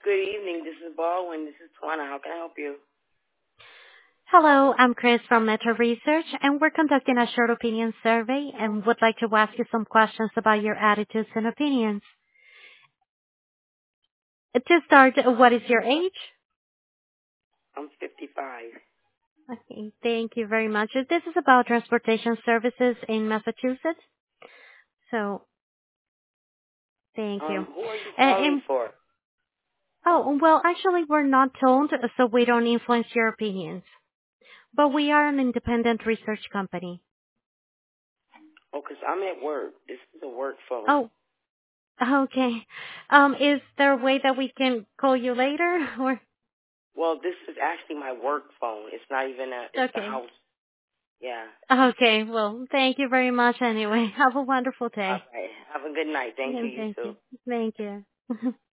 Good evening. This is Baldwin. This is Tawana. How can I help you? Hello, I'm Chris from Metro Research, and we're conducting a short opinion survey and would like to ask you some questions about your attitudes and opinions. To start, what is your age? I'm 55. Okay, thank you very much. This is about transportation services in Massachusetts. So, thank you. Who are you calling for? Well, actually, we're not told, so we don't influence your opinions. But we are an independent research company. Oh, 'cause I'm at work. This is a work phone. Oh, okay. Is there a way that we can call you later, or? Well, this is actually my work phone. It's not even it's the Okay. house. Yeah. Okay, well, thank you very much anyway. Have a wonderful All day. right. Have a good night. Thank you. And You thank too. you. Thank you.